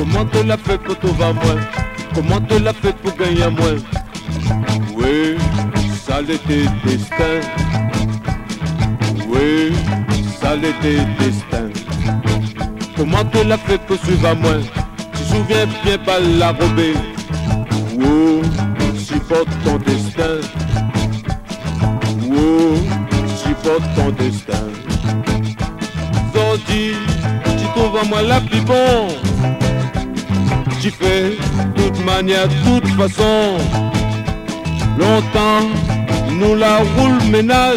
Comment te l'a fait pour trouver moins? Comment te l'a fait pour gagner moins? Oui, ça l'était destin. Oui, ça l'était destin. Comment te l'a fait pour suivre à moi? Tu te souviens bien pas la robée. Oh, supporte ton destin. Oh, supporte ton destin. Zordi, tu trouves à moi la plus bon. Tu fais toute manière, toute façon. Longtemps, nous la roule ménage.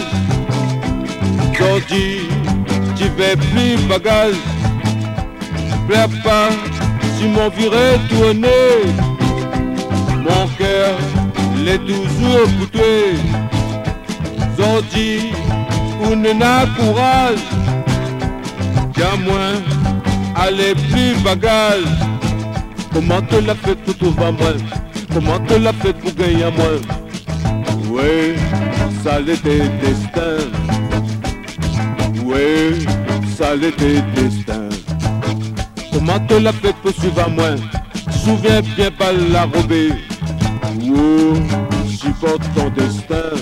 Zordi, tu fais plus bagage. Plaît pas, tu m'en virais tourner. Mon cœur l'est toujours pour toi. Zordi, ou ne n'a courage. Tiens moins, allez plus bagage. Comment te l'a fait pour trouver moi? Comment te l'a fait pour gagner moi? Oui, ça l'était destin. Oui, ça l'était destin. Comment te l'a fait pour suivre à moi? Tu te souviens bien pas la robée. Oh, supporte ton destin.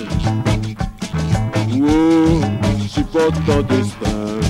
Oh, supporte ton destin.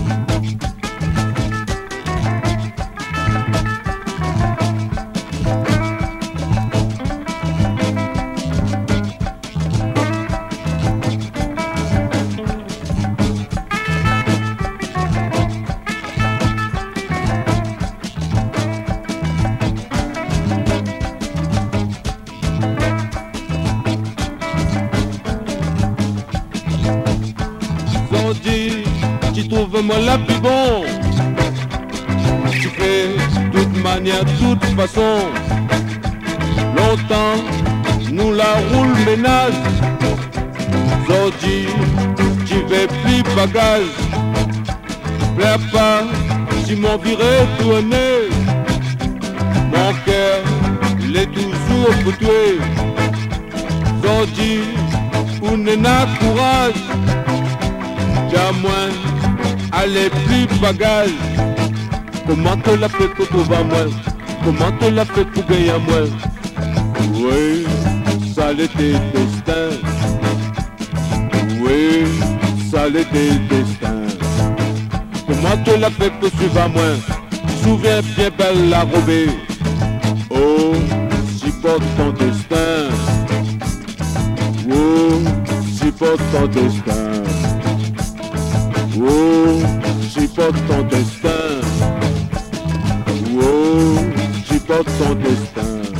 Tu trouves moi la plus bon. Tu fais toute manière, toute façon. Longtemps, nous la roule ménage. Zordi, tu fais plus bagage. Plaît pas, tu m'en virais tourner. Mon cœur, il est toujours pour toi. Zordi, ou n'a courage. Tiens moins, allez plus bagage. Comment te l'a fait pour trouver moi? Comment te l'a fait pour gagner moi? Oui, ça l'était destin. Oui, ça l'était destin. Comment te l'a fait pour suivre à moi? Tu te souviens bien belle la robée. Oh, supporte ton destin. Oh, supporte ton destin. Oh, supporte ton destin. Oh, supporte ton destin.